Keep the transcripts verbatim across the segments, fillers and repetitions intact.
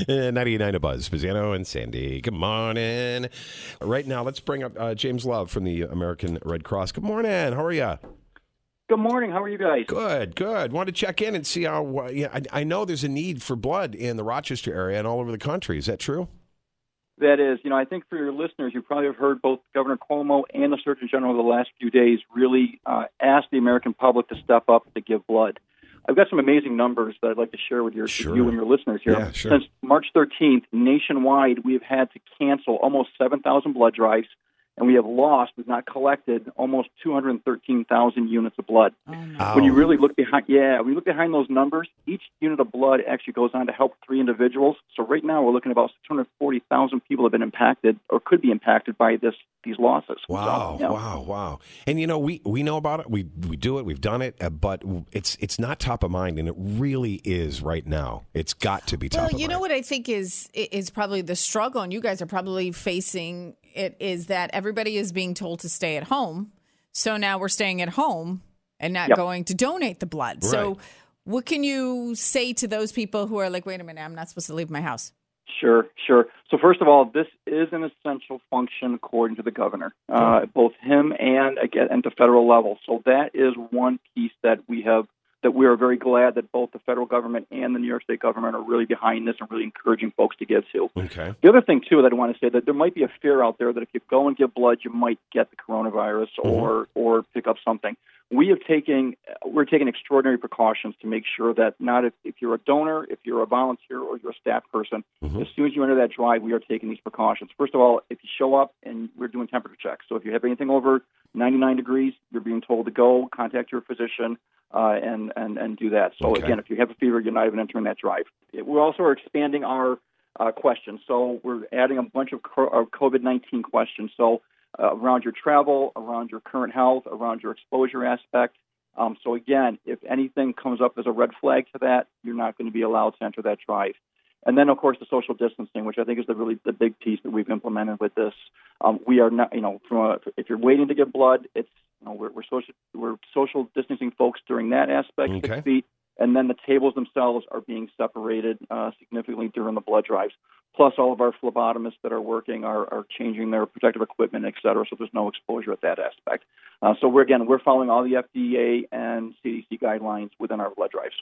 ninety-nine to Buzz, Spezzano and Sandy. Good morning. Right now, let's bring up uh, James Love from the American Red Cross. Good morning. How are you? Good morning. How are you guys? Good, good. Want to check in and see how. Uh, yeah, I, I know there's a need for blood in the Rochester area and all over the country. Is that true? That is. You know, I think for your listeners, you probably have heard both Governor Cuomo and the Surgeon General over the last few days really uh, ask the American public to step up to give blood. I've got some amazing numbers that I'd like to share with, your, sure. with you and your listeners here. Yeah, sure. Since March thirteenth, nationwide, we have had to cancel almost seven thousand blood drives, and we have lost, we've not collected, almost two hundred thirteen thousand units of blood. Oh, no. Oh. When you really look behind, yeah, when you look behind those numbers, each unit of blood actually goes on to help three individuals. So right now, we're looking at about six hundred forty thousand people have been impacted or could be impacted by this these losses. Wow, so, you know. wow, wow. And, you know, we, we know about it. We we do it. We've done it. Uh, but it's it's not top of mind, and it really is right now. It's got to be top well, of mind. you know what I think is is probably the struggle, and you guys are probably facing it, is that everybody is being told to stay at home. So now we're staying at home and not Yep. going to donate the blood. Right. So what can you say to those people who are like, wait a minute, I'm not supposed to leave my house? Sure, sure. So first of all, this is an essential function according to the governor, uh, both him and again at the federal level. So that is one piece that we have, that we are very glad that both the federal government and the New York State government are really behind this and really encouraging folks to give to. Okay. The other thing, too, that I want to say, that there might be a fear out there that if you go and give blood, you might get the coronavirus Mm-hmm. or or pick up something. We have taken, we're taking extraordinary precautions to make sure that not if, if you're a donor, if you're a volunteer, or you're a staff person, Mhm. as soon as you enter that drive, we are taking these precautions. First of all, if you show up and we're doing temperature checks, so if you have anything over ninety-nine degrees, you're being told to go, contact your physician, uh, and, and, and do that. So Okay. again, if you have a fever, you're not even entering that drive. We also are expanding our uh, questions. So we're adding a bunch of co- uh, COVID nineteen questions. So uh, around your travel, around your current health, around your exposure aspect. Um, so again, if anything comes up as a red flag to that, you're not going to be allowed to enter that drive. And then, of course, the social distancing, which I think is the really the big piece that we've implemented with this. Um, we are not, you know, from a, if you're waiting to give blood, it's you know we're we're social we're social distancing folks during that aspect, Okay. six feet, and then the tables themselves are being separated uh, significantly during the blood drives. Plus, all of our phlebotomists that are working are, are changing their protective equipment, et cetera, so there's no exposure at that aspect. Uh, so we're again we're following all the F D A and C D C guidelines within our blood drives.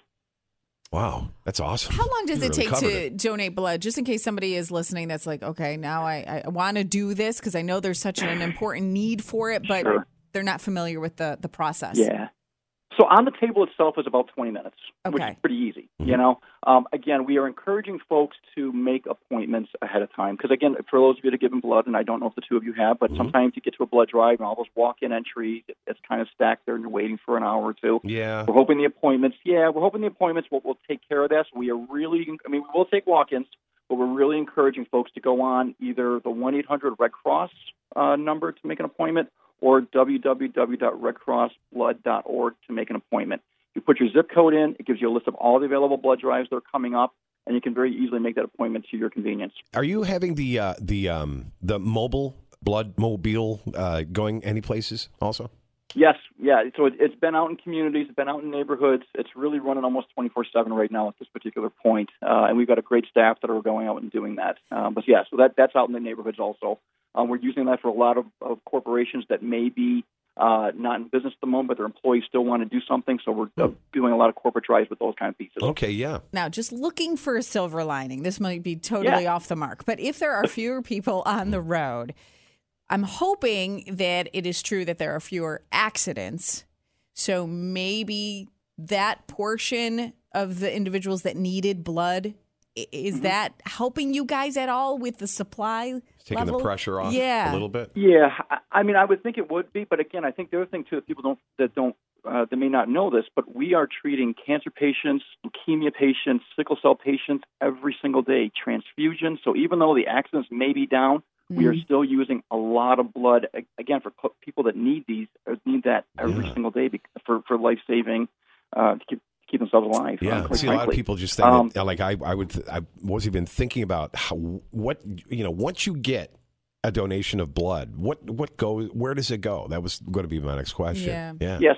Wow, that's awesome. How long does You it really take covered to it. donate blood? Just in case somebody is listening that's like, okay, now I, I want to do this because I know there's such an important need for it, but Sure. they're not familiar with the, the process. Yeah. So on the table itself is about twenty minutes, which Okay. is pretty easy. Mm-hmm. You know, um, again, we are encouraging folks to make appointments ahead of time because, again, for those of you that give them blood, and I don't know if the two of you have, but Mhm. sometimes you get to a blood drive and all those walk-in entries, it, it's kind of stacked there, and you're waiting for an hour or two. Yeah. We're hoping the appointments, yeah, we're hoping the appointments will, will take care of that. So we are really, I mean, we will take walk-ins, but we're really encouraging folks to go on either the one eight hundred Red Cross uh, number to make an appointment or w w w dot red cross blood dot org to make an appointment. You put your zip code in, it gives you a list of all the available blood drives that are coming up, and you can very easily make that appointment to your convenience. Are you having the uh, the um, the mobile blood mobile uh, going any places also? Yes, yeah. So it, it's been out in communities, it's been out in neighborhoods. It's really running almost twenty-four seven right now at this particular point, uh, and we've got a great staff that are going out and doing that. Um, but yeah, so that that's out in the neighborhoods also. Um, we're using that for a lot of, of corporations that may be uh, not in business at the moment, but their employees still want to do something. So we're uh, doing a lot of corporate drives with those kind of pieces. Okay, yeah. Now, just looking for a silver lining, this might be totally Yeah. off the mark, but if there are fewer people on the road, I'm hoping that it is true that there are fewer accidents. So maybe that portion of the individuals that needed blood, i- is Mm-hmm. that helping you guys at all with the supply Taking level? the pressure off Yeah. a little bit. Yeah, I, I mean, I would think it would be, but again, I think the other thing too that people don't that don't uh, that may not know this, but we are treating cancer patients, leukemia patients, sickle cell patients every single day, transfusion. So even though the accidents may be down, we are Mhm. still using a lot of blood a- again for co- people that need these or need that every Yeah. single day bec- for for life saving uh, to keep keep themselves alive. Yeah, uh, quite see, a lot of frankly. people just think Um, that, like I, I would, th- I was even thinking about how, what you know, once you get a donation of blood, what what goes, where does it go? That was going to be my next question. Yeah. yeah, Yeah, so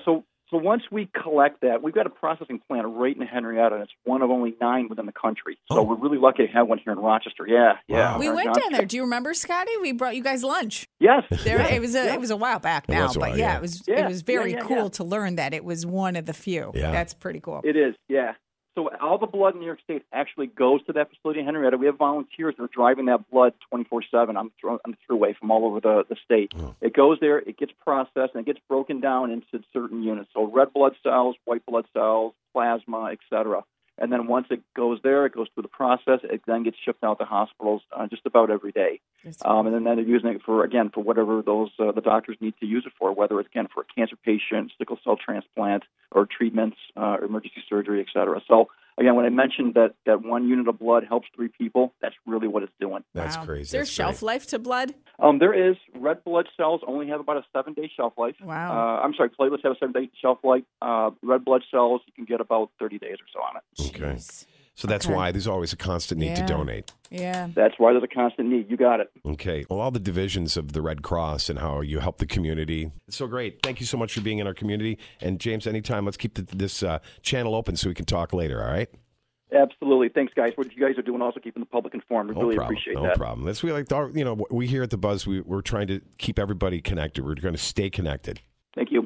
So once we collect that, we've got a processing plant right in Henrietta, and it's one of only nine within the country. So Oh. we're really lucky to have one here in Rochester. Yeah, yeah. Wow. We Our went Johnson- down there. Do you remember, Scotty? We brought you guys lunch. Yes. There, yeah, it was a yeah. it was a while back It now, was a but while, yeah, yeah. it was Yeah, it was very yeah, yeah, cool yeah. to learn that it was one of the few. Yeah. That's pretty cool. It is, yeah. So all the blood in New York State actually goes to that facility in Henrietta. We have volunteers that are driving that blood twenty-four seven on the on the thruway from all over the, the state. Oh. It goes there, it gets processed, and it gets broken down into certain units. So red blood cells, white blood cells, plasma, et cetera. And then once it goes there, it goes through the process. It then gets shipped out to hospitals uh, just about every day. That's Um, and then, then they're using it for, again, for whatever those uh, the doctors need to use it for, whether it's, again, for a cancer patient, sickle cell transplant, or treatments, uh, emergency surgery, et cetera. So, again, when I mentioned that, that one unit of blood helps three people, that's really what it's doing. That's Wow. crazy. Is there That's shelf great. life to blood? Um, there is. Red blood cells only have about a seven-day shelf life. Wow. Uh, I'm sorry, platelets have a seven-day shelf life. Uh, red blood cells, you can get about thirty days or so on it. Okay. Jeez. So that's Okay. why there's always a constant need to Yeah. donate. Yeah. That's why there's a constant need. You got it. Okay. Well, all the divisions of the Red Cross and how you help the community. It's so great. Thank you so much for being in our community. And James, anytime, let's keep the, this uh, channel open so we can talk later, all right? Absolutely. Thanks, guys. What you guys are doing, also keeping the public informed. We No really problem. appreciate no that. problem. That's we like. Our, you know, we here at the Buzz, we, we're trying to keep everybody connected. We're going to stay connected. Thank you.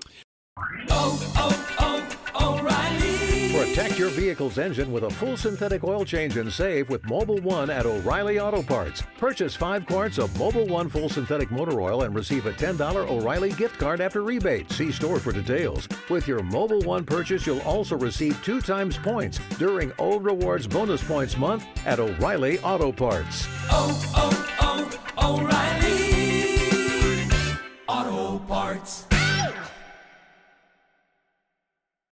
Protect your vehicle's engine with a full synthetic oil change and save with Mobile One at O'Reilly Auto Parts. Purchase five quarts of Mobile One full synthetic motor oil and receive a ten dollars O'Reilly gift card after rebate. See store for details. With your Mobile One purchase, you'll also receive two times points during O Rewards Bonus Points Month at O'Reilly Auto Parts. oh, oh, oh, O'Reilly Auto Parts.